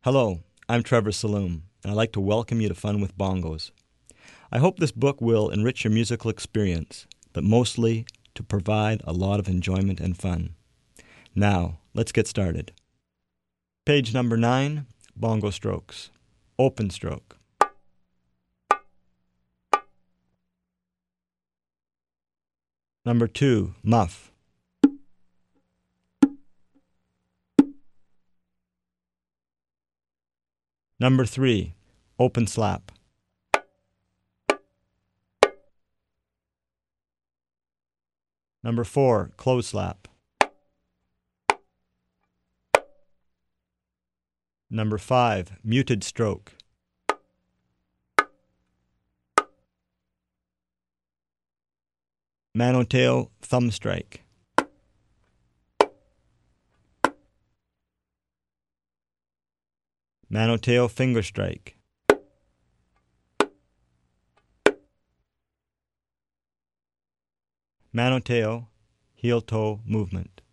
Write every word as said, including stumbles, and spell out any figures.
Hello, I'm Trevor Saloom, and I'd like to welcome you to Fun with Bongos. I hope this book will enrich your musical experience, but mostly to provide a lot of enjoyment and fun. Now, let's get started. Page number nine, Bongo Strokes. Open stroke. Number two, Muff. Number three, Open Slap. Number four, Close Slap. Number five, Muted Stroke. Manoteo Thumb Strike. Manoteo Finger Strike. Manoteo Heel Toe Movement.